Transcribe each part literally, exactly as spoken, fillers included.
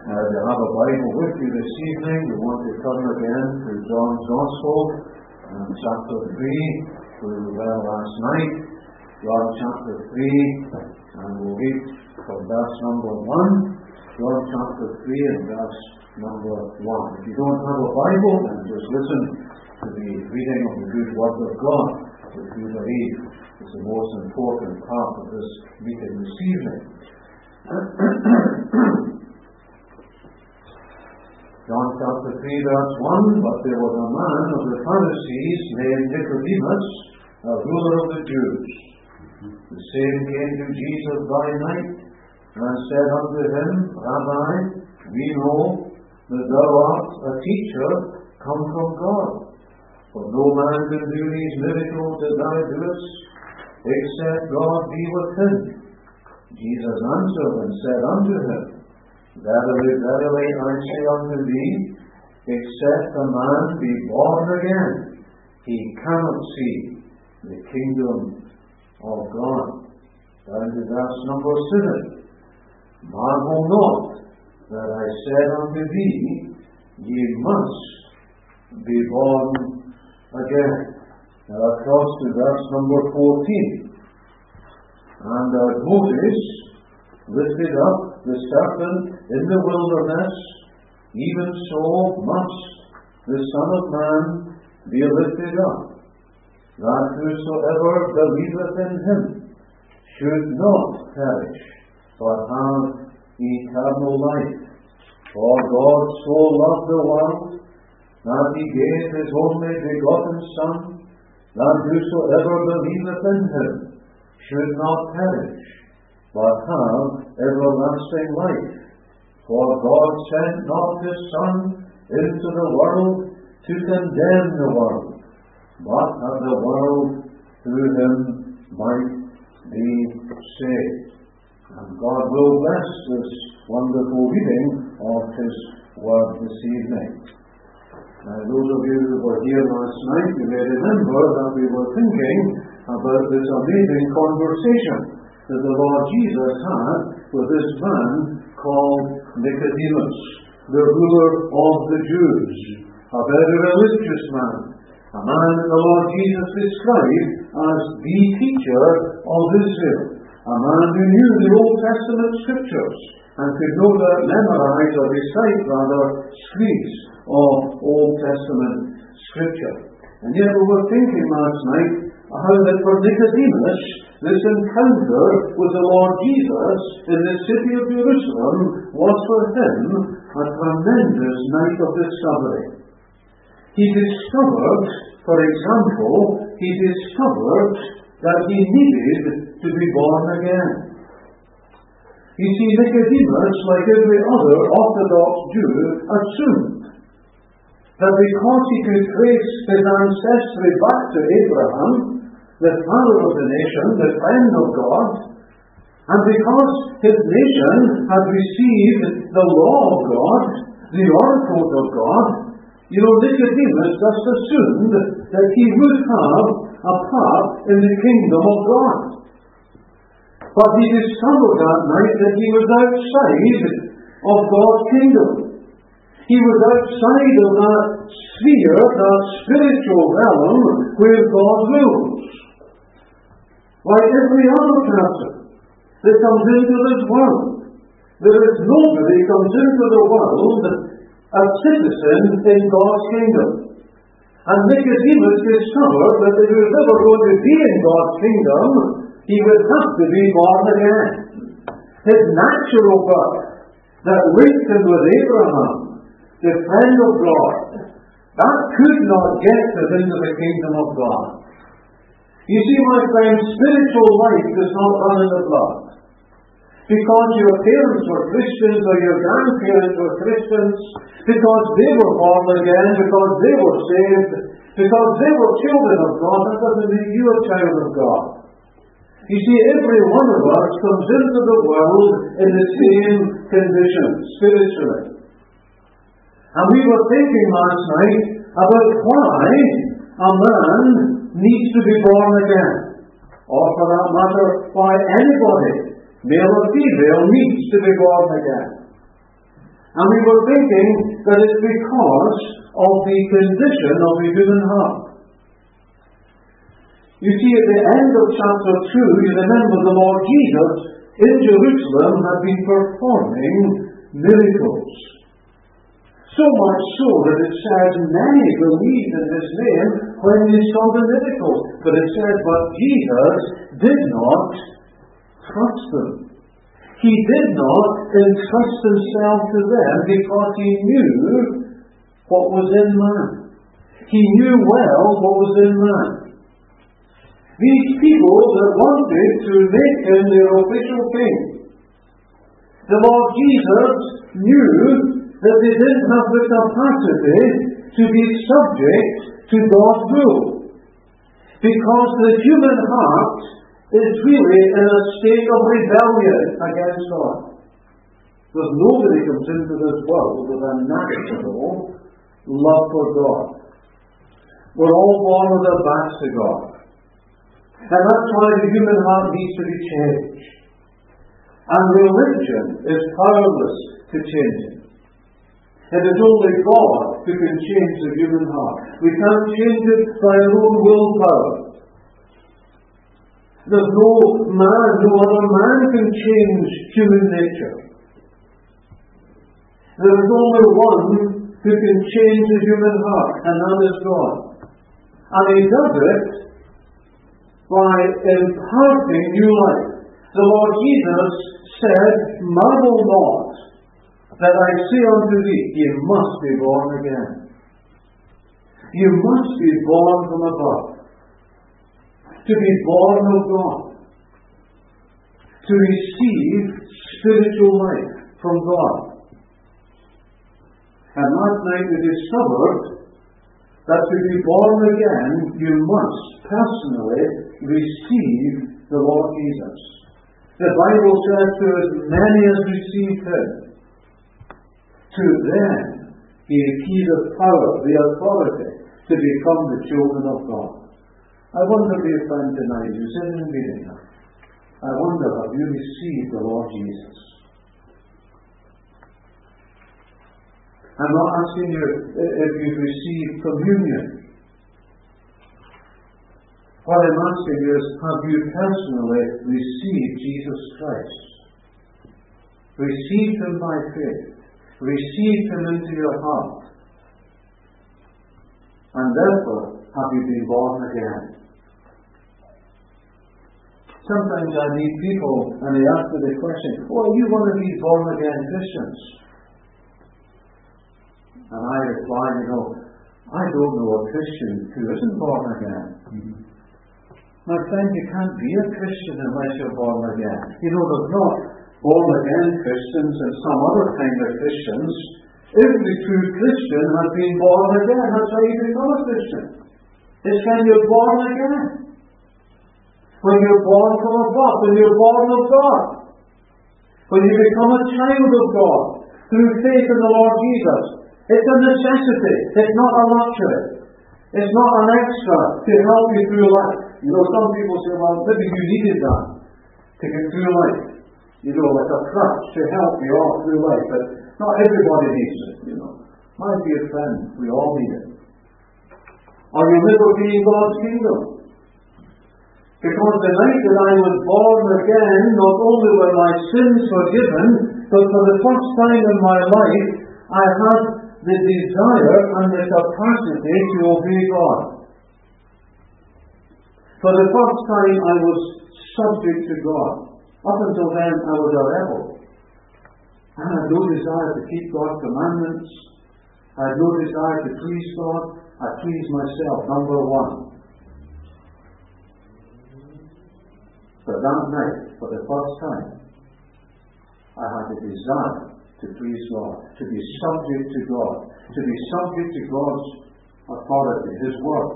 Uh, if you have a Bible with you this evening, we want to turn again to John's Gospel, um, chapter three, where we were last night. John chapter three, and we'll read from verse number one. John chapter three and verse number one. If you don't have a Bible, then just listen to the reading of the good Word of God, which we believe is the most important part of this meeting this evening. John chapter three, verse one, But there was a man of the Pharisees named Nicodemus, a ruler of the Jews. The same came to Jesus by night, and said unto him, Rabbi, we know that thou art a teacher come from God. For no man can do these miracles that thou doest, except God be with him. Jesus answered and said unto him, Verily, verily, I say unto thee, except a man be born again, he cannot see the kingdom of God. Down to verse number seven. Marvel not that I said unto thee, ye must be born again. Now across to verse number fourteen. And as Moses lifted up the serpent in the wilderness, even so must the Son of Man be lifted up, that whosoever believeth in him should not perish, but have eternal life. For God so loved the world, that he gave his only begotten Son, that whosoever believeth in him should not perish, but have everlasting life. For God sent not his Son into the world to condemn the world, but that the world through him might be saved. And God will bless this wonderful reading of his word this evening. Now, those of you who were here last night, you may remember that we were thinking about this amazing conversation that the Lord Jesus had with this man called Nicodemus, the ruler of the Jews, a very religious man, a man that the Lord Jesus described as the teacher of Israel, a man who knew the Old Testament scriptures and could no doubt memorize or recite rather screeds of Old Testament scripture. And yet we were thinking last night how that for Nicodemus, this encounter with the Lord Jesus in the city of Jerusalem was for him a tremendous night of discovery. He discovered, for example, he discovered that he needed to be born again. You see, Nicodemus, like every other Orthodox Jew, assumed that because he could trace his ancestry back to Abraham, the father of the nation, the friend of God, and because his nation had received the law of God, the oracles of God, you know, Nicodemus just assumed that he would have a part in the kingdom of God. But he discovered that night that he was outside of God's kingdom. He was outside of that sphere, that spiritual realm where God rules. Like every other person that comes into this world, there is nobody comes into the world a citizen in God's kingdom. And Nicodemus discovered that if he was ever going to be in God's kingdom, he would have to be born again. His natural birth that linked him with Abraham, the friend of God, that could not get us into the kingdom of God. You see, my friend, spiritual life does not run in the blood. Because your parents were Christians or your grandparents were Christians, because they were born again, because they were saved, because they were children of God, that doesn't make you a child of God. You see, every one of us comes into the world in the same condition, spiritually. And we were thinking last night about why a man needs to be born again. Or for that matter, why anybody, male or female, needs to be born again. And we were thinking that it's because of the condition of the human heart. You see, at the end of chapter two, you remember the Lord Jesus in Jerusalem had been performing miracles. So much so that it says many believed in His name when they saw the miracles. But it says, but Jesus did not trust them. He did not entrust Himself to them because He knew what was in man. He knew well what was in man. These people that wanted to make Him their official king. The Lord Jesus knew that they didn't have the capacity to be subject to God's rule. Because the human heart is really in a state of rebellion against God. There's nobody comes into this world with a natural love for God. We're all born with our backs to God. And that's why the human heart needs to be changed. And religion is powerless to change it. It is only God who can change the human heart. We can't change it by our own willpower. There's no man, no other man can change human nature. There is only one who can change the human heart, and that is God. And He does it by imparting new life. The Lord Jesus said, marvel not that I say unto thee, ye must be born again. You must be born from above. To be born of God. To receive spiritual life from God. And last night we discovered that to be born again, you must personally receive the Lord Jesus. The Bible says to as many as received Him, to them gave He the power, the authority, to become the children of God. I wonder, dear friend, tonight, who's in the meeting now, I wonder, have you received the Lord Jesus? I'm not asking you if you've received communion. What I'm asking you is, have you personally received Jesus Christ? Received Him by faith. Received Him into your heart. And therefore, have you been born again? Sometimes I meet people and they ask me the question, oh, you want to be born again Christians? And I reply, you know, I don't know a Christian who isn't born again. Mm-hmm. My friend, you can't be a Christian unless you're born again. You know, there's not born again Christians and some other kind of Christians. Every true Christian has been born again. That's how you become a Christian. It's when you're born again. When you're born from above. When you're born of God. When you become a child of God through faith in the Lord Jesus. It's a necessity. It's not a luxury. It's not an extra to help you through life. You know, some people say, well, maybe you needed that to get through life. You know, like a crutch to help you all through life. But not everybody needs it, you know. My dear friend, we all need it. Are you never be in God's kingdom? Because the night that I was born again, not only were my sins forgiven, but for the first time in my life, I had the desire and the capacity to obey God. For the first time I was subject to God. Up until then I was a rebel. I had no desire to keep God's commandments. I had no desire to please God. I pleased myself, number one. But that night, for the first time, I had a desire to please God, to be subject to God, to be subject to God's authority, His word.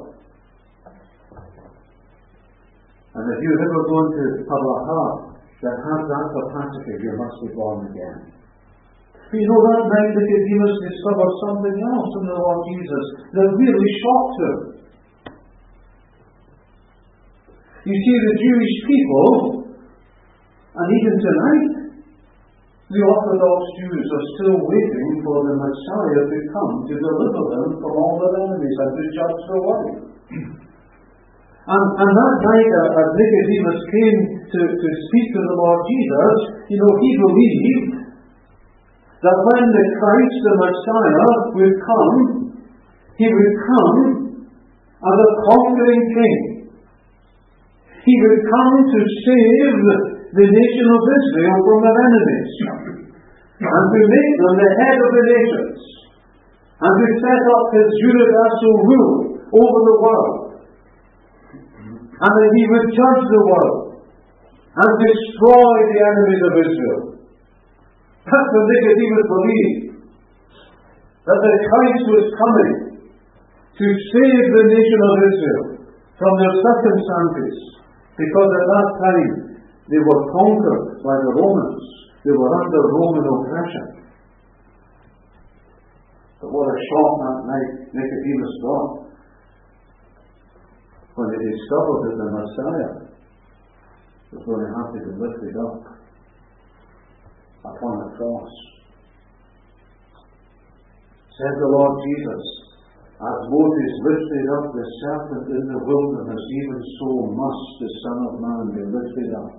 And if you're ever going to have a heart that has that capacity, you must be born again. But you know, that night Nicodemus discovered something else in the Lord Jesus that really shocked him. You see, the Jewish people, and even tonight, The Orthodox Jews are still waiting for the Messiah to come to deliver them from all their enemies and to judge the world. And, and that night, uh, as Nicodemus came to, to speak to the Lord Jesus, you know, he believed that when the Christ, the Messiah, would come, he would come as a conquering king. He would come to save the nation of Israel from their enemies, and to make them the head of the nations, and to set up his universal rule over the world, and that he would judge the world and destroy the enemies of Israel. That's what Nicodemus believed, that the Christ was coming to save the nation of Israel from their circumstances, because at that time they were conquered by the Romans. They were under Roman oppression. But what a shock that night Nicodemus got when they discovered that the Messiah was going to have to be lifted up upon a cross. Said the Lord Jesus, as Moses lifted up the serpent in the wilderness, even so must the Son of Man be lifted up,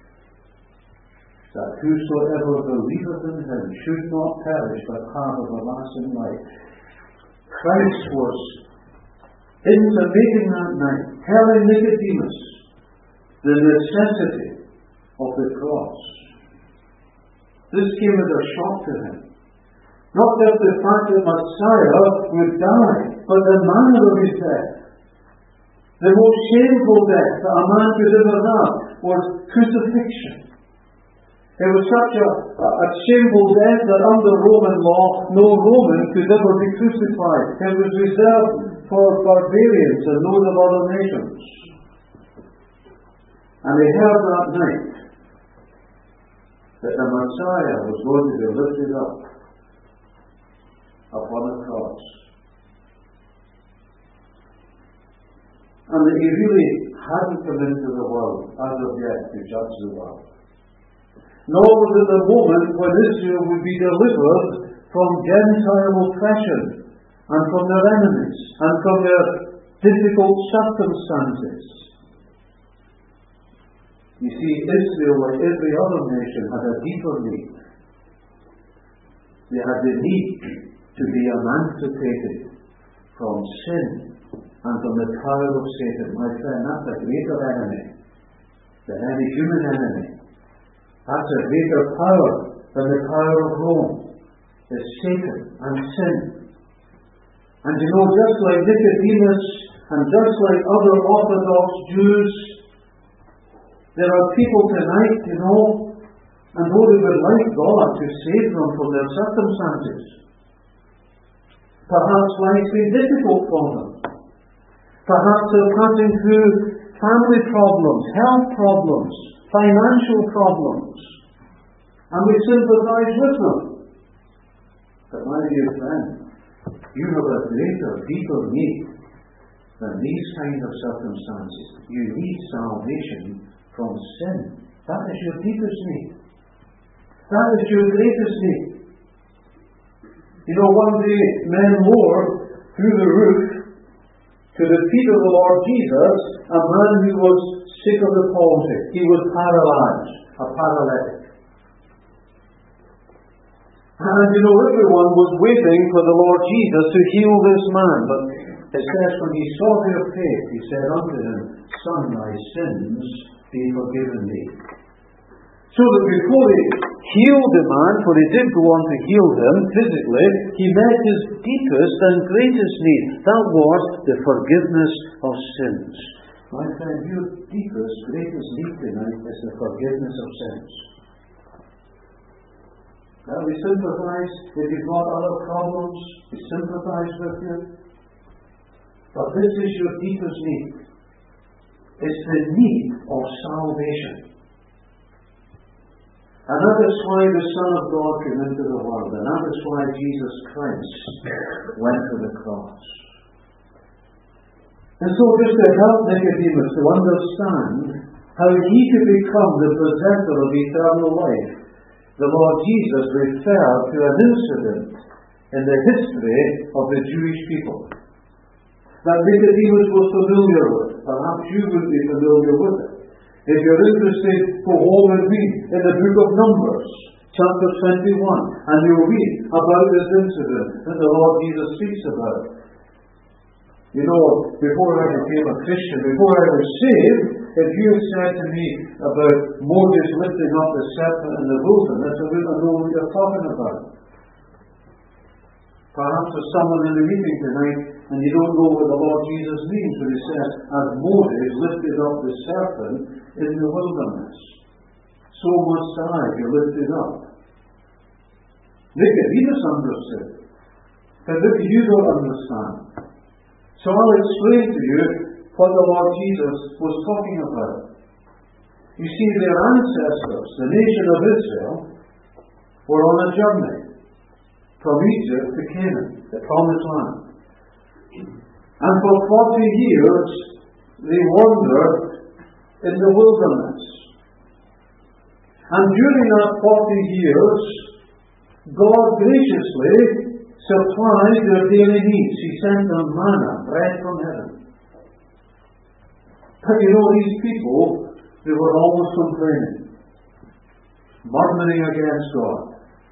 that whosoever believeth in him should not perish but have everlasting life. Christ was intimating that night, telling Nicodemus the necessity of the cross. This came as a shock to him. Not just the fact that Messiah would die, but the manner of his death. The most shameful death that a man could ever have was crucifixion. It was such a, a, a shameful death that under Roman law, no Roman could ever be crucified. It was reserved for barbarians and those of other nations. And they heard that night that the Messiah was going to be lifted up upon a cross. And that he really hadn't come into the world as of yet to judge the world. Nor was it the moment when Israel would be delivered from Gentile oppression and from their enemies and from their difficult circumstances. You see, Israel, like every other nation, had a deeper need. They had the need to be emancipated from sin and from the power of Satan. My friend, that's a greater enemy than any human enemy. That's a greater power than the power of Rome. It's Satan and sin. And you know, just like Nicodemus and just like other Orthodox Jews, there are people tonight, you know, and though they would like God to save them from their circumstances, perhaps life's been difficult for them. Perhaps they're passing through family problems, health problems, financial problems, and we sympathize with them. But my dear friend, you have a greater, deeper need than these kinds of circumstances. You need salvation from sin. That is your deepest need. That is your greatest need. You know, one day men lowered through the roof to the feet of the Lord Jesus a man who was sick of the palsy. He was paralyzed, a paralytic. And you know, everyone was waiting for the Lord Jesus to heal this man. But it says, when he saw their faith, he said unto him, Son, thy sins be forgiven thee. So that before he healed the man, for he did go on to heal him physically, he met his deepest and greatest need. That was the forgiveness of sins. My friend, your deepest, greatest need tonight is the forgiveness of sins. Now we sympathize if you've got other problems, we sympathize with you. But this is your deepest need. It's the need of salvation. And that is why the Son of God came into the world. And that is why Jesus Christ went to the cross. And so just to help Nicodemus to understand how he could become the possessor of eternal life, the Lord Jesus referred to an incident in the history of the Jewish people that Nicodemus was familiar with. Perhaps you would be familiar with it. If you're interested, go home and read in the book of Numbers, chapter twenty-one, and you'll read about this incident that the Lord Jesus speaks about. You know, before I became a Christian, before I was saved, if you had said to me about Moses lifting up the serpent in the wilderness, I wouldn't know what you're talking about. Perhaps there's someone in the meeting tonight and you don't know what the Lord Jesus means when he says, as Moses lifted up the serpent in the wilderness, so must I be lifted up. Nicodemus understood, but look, you don't understand. So I'll explain to you what the Lord Jesus was talking about. You see, their ancestors, the nation of Israel, were on a journey from Egypt to Canaan, the promised land. And for forty years, they wandered in the wilderness. And during that forty years, God graciously supplied their daily needs. He sent them manna, bread from heaven. But you know, these people, they were always complaining, murmuring against God.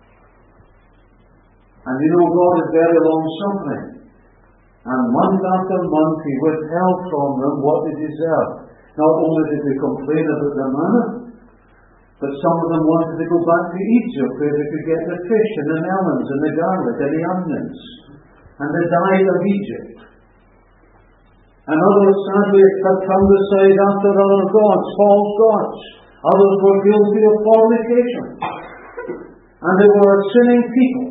And you know, God is very long-suffering. And month after month, He withheld from them what they deserved. Not only did they complain about the manna, but some of them wanted to go back to Egypt where they could get the fish and the melons and the garlic and the onions and the diet of Egypt. And others sadly had turned aside after other gods, false gods. Others were guilty of fornication. And they were a sinning people.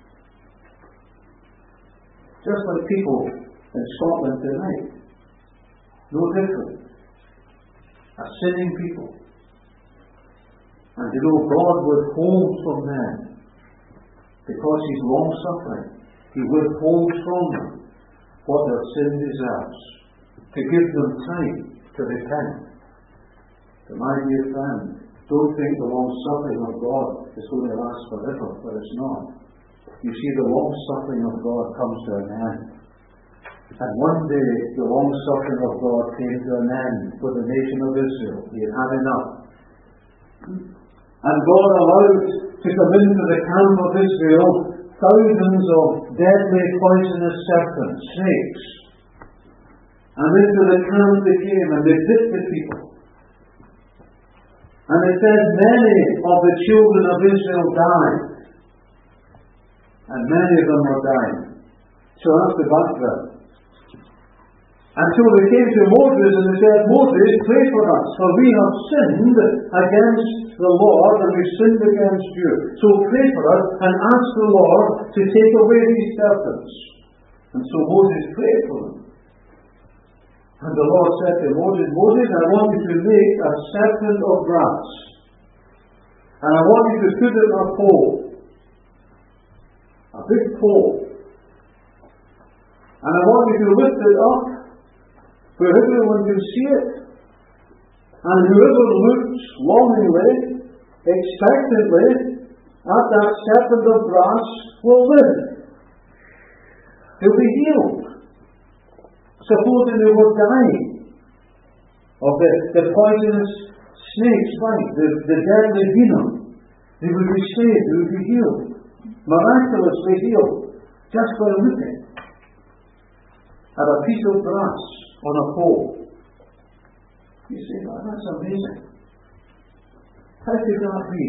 Just like people in Scotland tonight. No different. A sinning people. And you know, God withholds from them, because He's long-suffering, He withholds from them what their sin deserves, to give them time to repent. To my dear friend, don't think the long-suffering of God is going to last forever, but it's not. You see, the long-suffering of God comes to an end. And one day, the long-suffering of God came to an end for the nation of Israel. He had had enough. And God allowed to come into the camp of Israel thousands of deadly poisonous serpents, snakes. And into the camp they came and they bit the people. And it says many of the children of Israel died. And many of them were dying. So that's the background. And so they came to Moses and they said, Moses, pray for us, for we have sinned against the Lord and we've sinned against you. So pray for us and ask the Lord to take away these serpents. And so Moses prayed for them. And the Lord said to Moses, Moses, I want you to make a serpent of brass. And I want you to put it in a pole. A big pole. And I want you to lift it up where everyone can see it. And whoever looks longingly, expectantly, at that serpent of brass will live. They'll be healed. Supposing they were dying of the, the poisonous snake's bite, the, the deadly venom, they would be saved, they would be healed. Miraculously healed, just by looking at a piece of brass on a pole. You say, oh, that's amazing. How could that be?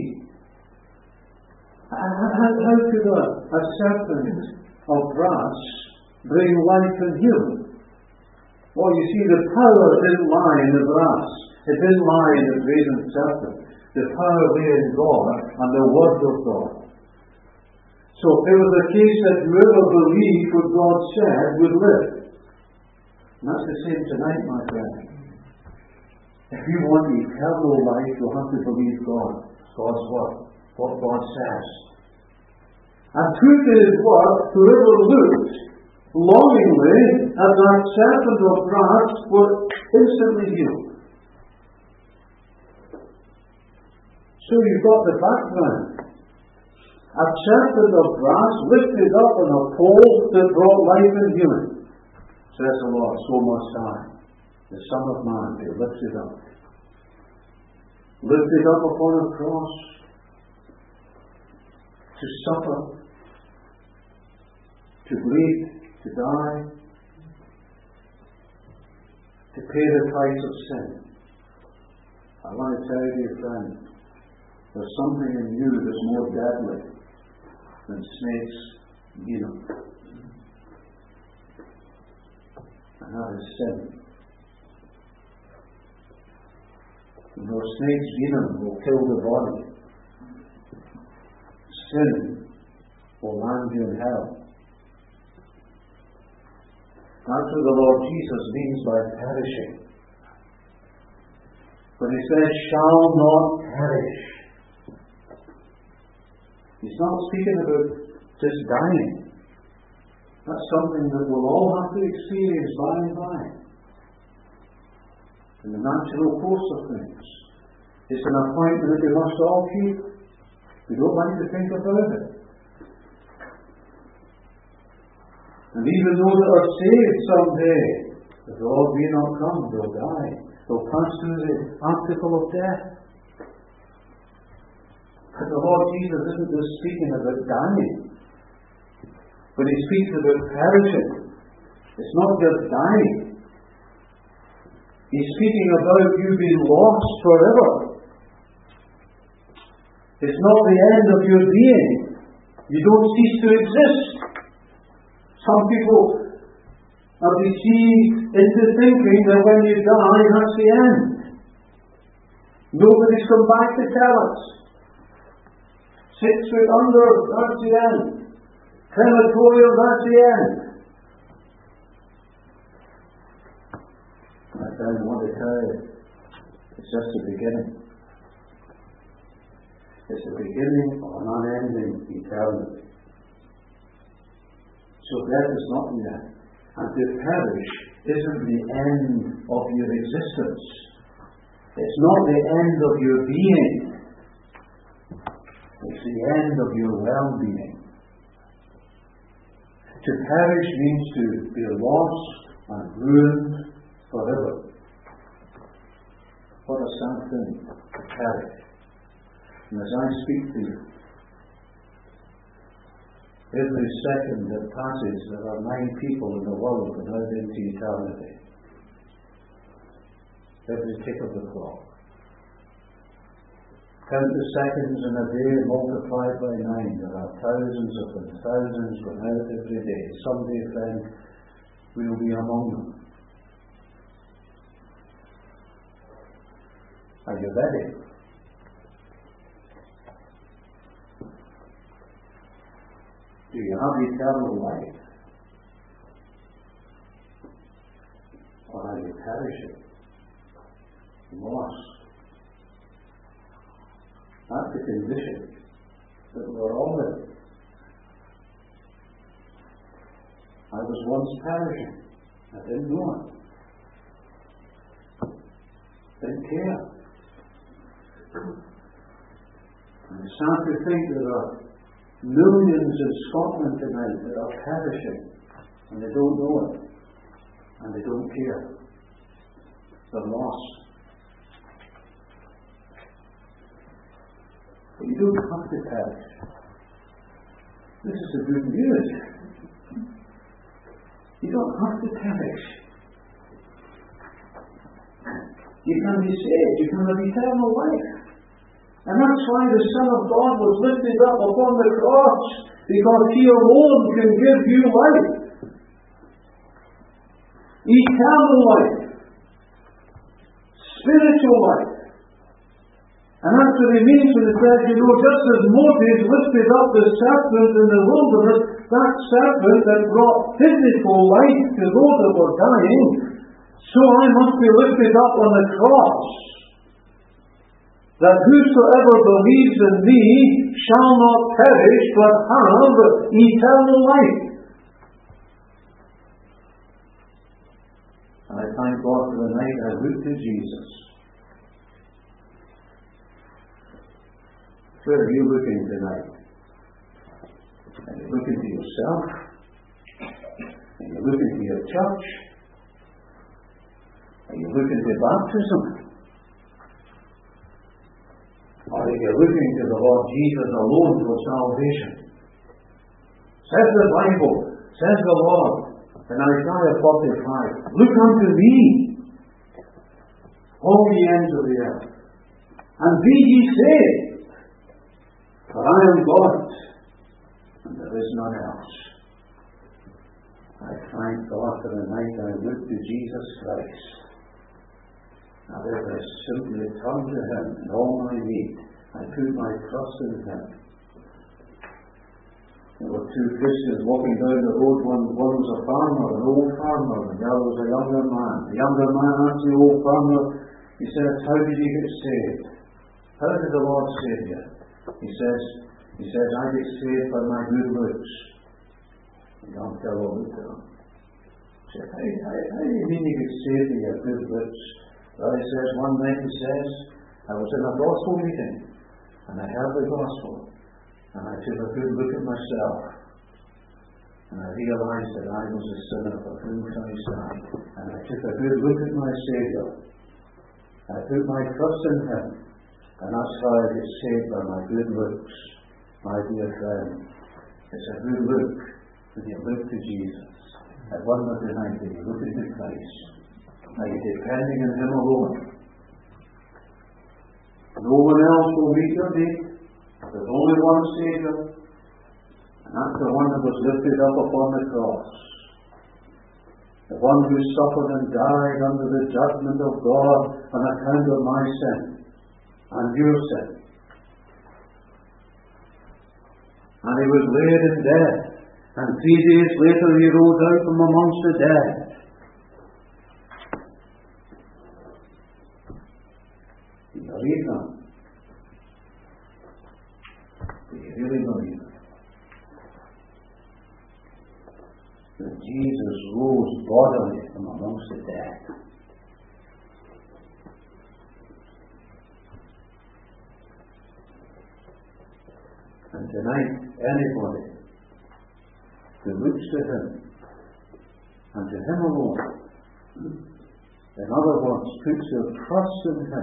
How, how, how could a, a serpent of brass bring life and healing? Well, you see, the power didn't lie in the brass. It didn't lie in the brazen serpent. The power lay in God and the Word of God. So it was a case that whoever believed what God said would live. And that's the same tonight, my friend. If you want eternal life, you'll have to believe God, God's Word, what God says. And truth is what whoever looked longingly at that serpent of brass were instantly healed. So you've got the background. A serpent of brass lifted up on a pole that brought life and healing. Says the Lord, so must I, the Son of Man, be lifted up. Lifted up upon a cross to suffer, to bleed, to die, to pay the price of sin. I want to tell you, dear friend, there's something in you that's more deadly than snakes' venom. And that is sin. You know, snake's venom will kill the body. Sin will land you in hell. That's what the Lord Jesus means by perishing. When he says, shall not perish, he's not speaking about just dying. That's something that we'll all have to experience by and by. In the natural course of things. It's an appointment that we must all keep. We don't like to think about it. And even those that are saved someday, if the Lord may not come, they'll die. They'll pass through the obstacle of death. But the Lord Jesus isn't just speaking about dying. When he speaks about perishing, it's not just dying. He's speaking about you being lost forever. It's not the end of your being. You don't cease to exist. Some people are deceived into thinking that when you die, that's the end. Nobody's come back to tell us. Six foot under, that's the end. Crematorium, that's the end. My friend, I want to tell you, it's just the beginning. It's the beginning of an unending eternity. So death is not the end. And to perish isn't the end of your existence. It's not the end of your being. It's the end of your well-being. To perish means to be lost and ruined forever. What a sad thing to perish. And as I speak to you, every second that passes, there are nine people in the world that live into eternity. Every tick of the clock. Count the seconds in a day multiplied by nine. There are thousands of them, thousands going out every day. Someday, friend, we'll be among them. Are you ready? Do you have eternal life? Or are you perishing? Lost? That's the condition that we're all in. I was once perishing. I didn't know it. Didn't care. And it's sad to think there are millions in Scotland tonight that are perishing, and they don't know it, and they don't care. They're lost. But you don't have to perish. This is the good news. You don't have to perish. You can be saved. You can have eternal life. And that's why the Son of God was lifted up upon the cross, because He alone can give you life. Eternal life. Spiritual life. And that's what He means when He says, you know, just as Moses lifted up the serpent in the wilderness, that serpent that brought physical life to those that were dying, so I must be lifted up on the cross, that whosoever believes in me shall not perish, but have eternal life. And I thank God for the night I looked to Jesus. Where are you looking tonight? and you look into yourself, and you look into your church, and you look into baptism, or if you're looking to the Lord Jesus alone for salvation. Says the Bible, says the Lord in Isaiah forty-five, look unto me, all the ends of the earth, and be ye saved, for I am God, and there is none else. I thank God for the night I looked to Jesus Christ. And as I simply turn to Him in all my need, I put my trust in Him. There were two Christians walking down the road. One, one was a farmer, an old farmer, and the other was a younger man. The younger man asked the old farmer, he says, how did you get saved? How did the Lord save you? He says, he says, I get saved by my good looks. The young fellow looked at him. He said, how, how, how do you mean you get saved by your good looks? Well, he says, one night he says, I was in a gospel meeting, and I heard the gospel, and I took a good look at myself, and I realized that I was a sinner for whom Christ died, and I took a good look at my Saviour. I put my trust in Him, and that's how I get saved, by my good looks. My dear friend, it's a good look when you look to Jesus. At one Monday night, when you look into Christ, are you depending on Him alone? No one else will meet your need. There's only one Saviour, and that's the one that was lifted up upon the cross. The one who suffered and died under the judgment of God on account of my sin and your sin. And He was laid in death, and three days later He rose out from amongst the dead. Do you believe that? Do you really believe it? That Jesus rose bodily from amongst the dead. And tonight, anybody who looks to Him and to Him alone, in other words, puts their trust in Him,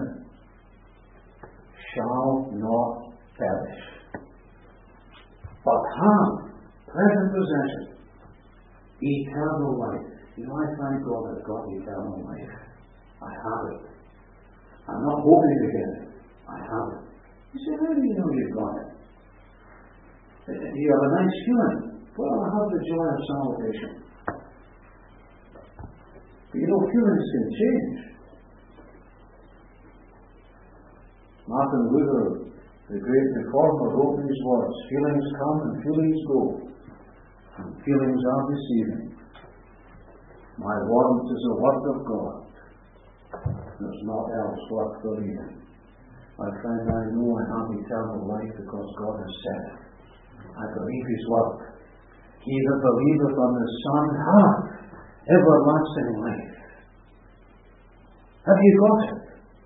shall not perish, but have present possession, eternal life. You know, I thank God I've got eternal life. I have it. I'm not hoping to get it. I have it. You say, how do you know you've got it? Do you have a nice feeling? Well, I have the joy of salvation. But you know, feelings can change. Martin Luther, the great reformer, wrote these words: feelings come and feelings go, and feelings are deceiving. My warrant is the word of God. There's not else worth believing. My friend, I know I have eternal life because God has said it. I believe His word. He that believeth on the Son hath everlasting life. Have you got it?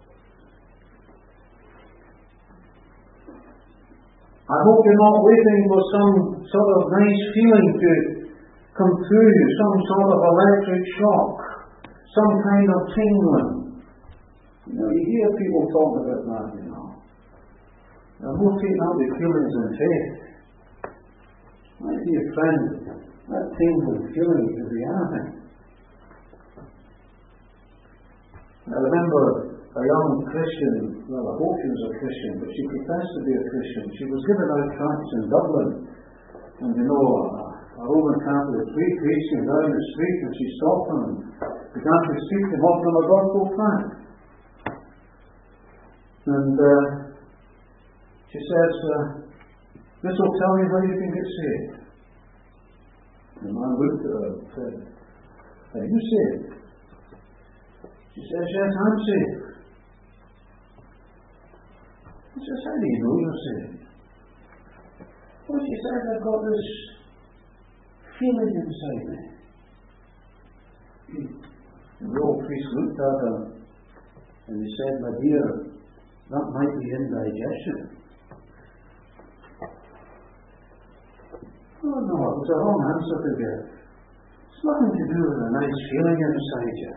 I hope you're not waiting for some sort of nice feeling to come through you, some sort of electric shock, some kind of tingling. You know, you hear people talk about that, you know. They're more taken up with feelings than faith. My dear friend, that tingling feeling is reality. I remember a young Christian, well, I hope she was a Christian, but she professed to be a Christian. She was given out tracts in Dublin, and you know, a, a Roman Catholic priest came down the street, and she stopped him and began to speak to him, offered him a gospel tract. And uh, she says, uh, this will tell you how you can get saved. The man looked at her and said, are you saved? She says, yes, I'm saved. He says, how do you know you're saved? Well, she says, I've got this feeling inside me. And the old priest looked at her and he said, my dear, that might be indigestion. Oh, Oh no, it was a wrong answer to give. It's nothing to do with a nice feeling inside you.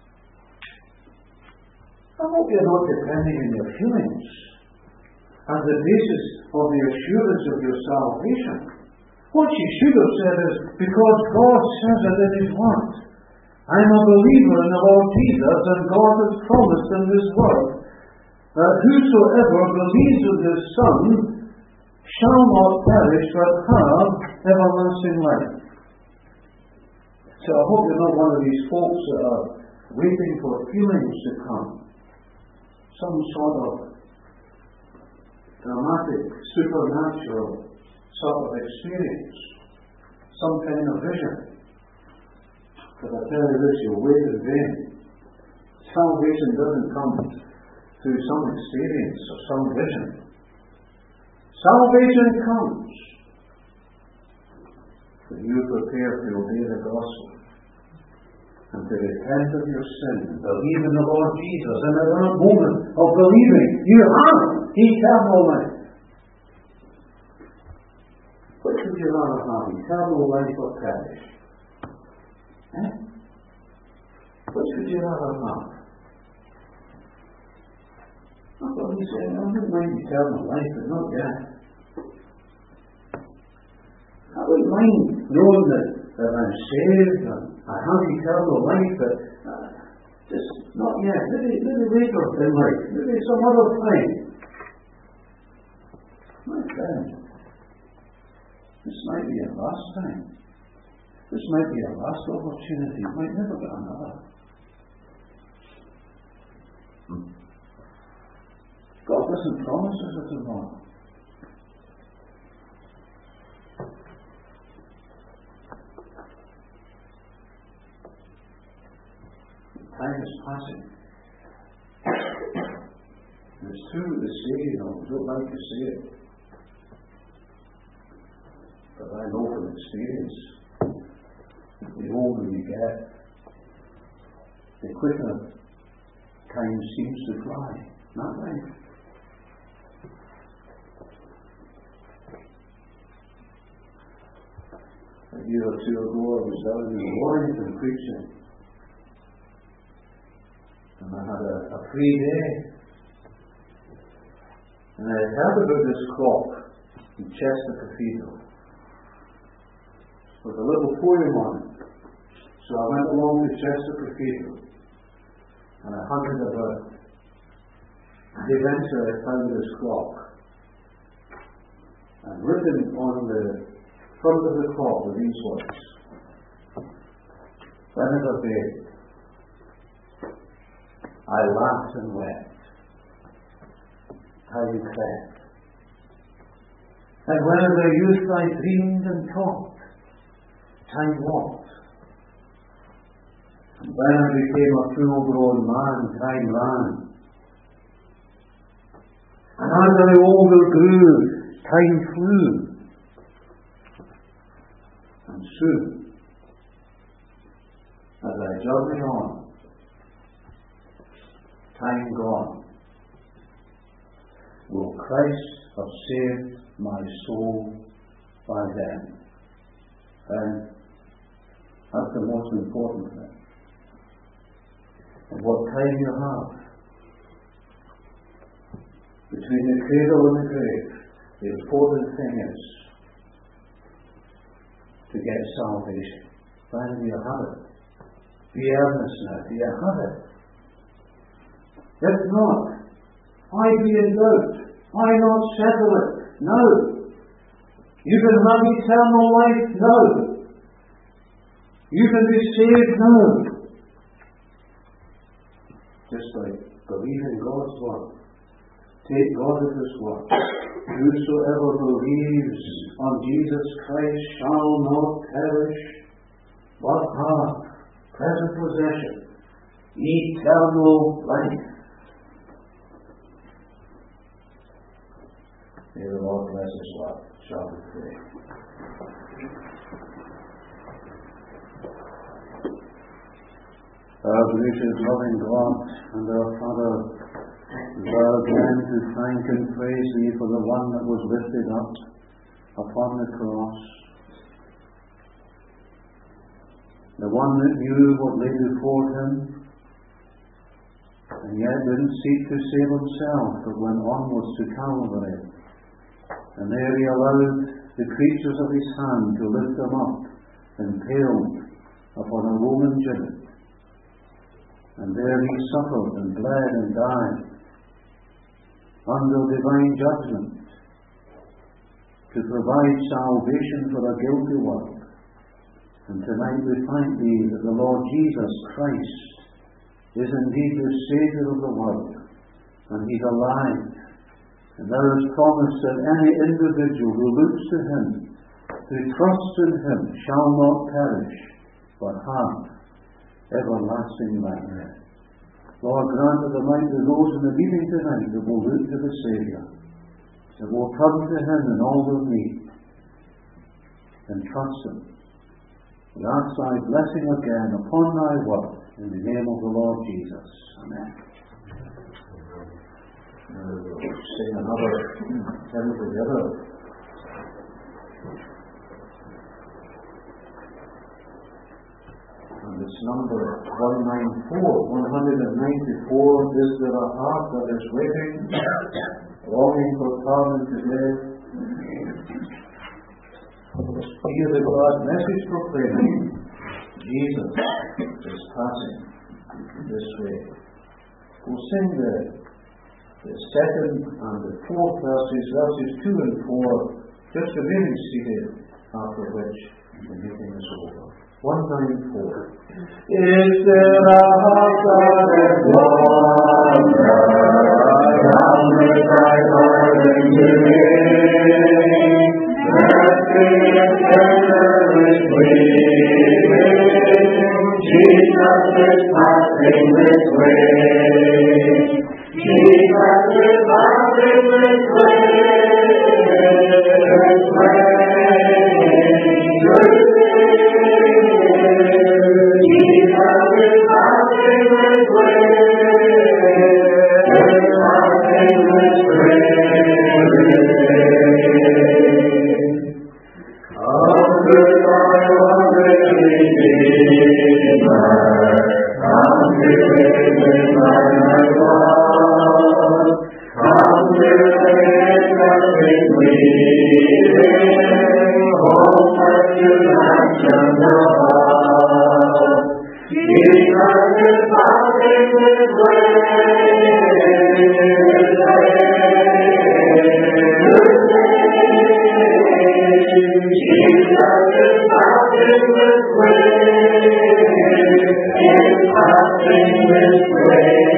I hope you're not depending on your feelings as the basis of the assurance of your salvation. What you should have said is, because God says it in His Word. I'm a believer in the Lord Jesus, and God has promised in His Word that whosoever believes in His Son shall not perish but have everlasting life. So I hope you're not one of these folks that are waiting for feelings to come. Some sort of dramatic, supernatural sort of experience. Some kind of vision. But I tell you this, you'll wait in vain. Salvation doesn't come through some experience or some vision. Salvation comes when you prepare to obey the gospel and to repent of your sin and believe in the Lord Jesus. And at that moment of believing, you have eternal life. Which would you rather have, eternal life or perish? Eh? Which would you rather have? That's what he said. I wouldn't mind eternal life, but not yet. I wouldn't mind knowing that, that I'm saved and I have eternal life, but uh, just not yet. Maybe, maybe later in life. Maybe some other time. My friend, this might be a last time. This might be a last opportunity. You might never get another. Hmm. God doesn't promise us a tomorrow. Time is passing. And it's true to say, you know, I don't like to say it, but I know from experience, the older you get, the quicker time seems to fly. Not right. A year or two ago, I was down in Warrington preaching. And I had a, a free day. And I heard about this clock in Chester Cathedral. With a little poem on it. So I went along to Chester Cathedral. And I hunted about. And eventually I found this clock. And written on the front of the clock were these words. Whenever bathed, I laughed and wept. How you crept. And whenever youth I dreamed and talked, time walked. And when I became a full-grown man, time ran. And as I older grew, time flew. And soon, as I journey on, time gone, will Christ have saved my soul by then? And that's the most important thing. And what time you have between the cradle and the grave, the important thing is to get salvation. When do you have it? Be earnest now. Do you have it? If not, why be in doubt? Why not settle it now? You can have eternal life now. You can be saved now. Just like believe in God's word. Take God at His word. Whosoever believes on Jesus Christ shall not perish, but have present possession, eternal life. May the Lord bless His word. Shall we pray? Our gracious, loving God and our Father, we are again to thank and praise Thee for the one that was lifted up upon the cross, the one that knew what lay before him, and yet didn't seek to save himself, but went onwards to Calvary. And there he allowed the creatures of his hand to lift him up, impaled upon a Roman gibbet. And there he suffered and bled and died under divine judgment to provide salvation for a guilty world. And tonight we thank thee that the Lord Jesus Christ is indeed the Saviour of the world, and he's alive. And there is promise that any individual who looks to him, who trusts in him, shall not perish, but have everlasting life. Lord, grant that there might be those in the meeting tonight that will look to the Saviour, that will turn to him in all their need, and trust him. We ask thy blessing again upon thy word, in the name of the Lord Jesus. Amen. Now we'll sing another hymn together. And it's number one ninety-four. one ninety-four. Is there a heart that is waiting, longing for pardon today? Hear the glad message proclaiming, Jesus is passing this way. We'll sing the, the second and the fourth verses, verses two and four, just remaining seated, after which the meeting is over. one ninety-four. Is there a heart that is longing, with thy burden today? Jesus is passing this way. Jesus is passing this way. This way. Jesus is passing this way. Is passing this way. This way.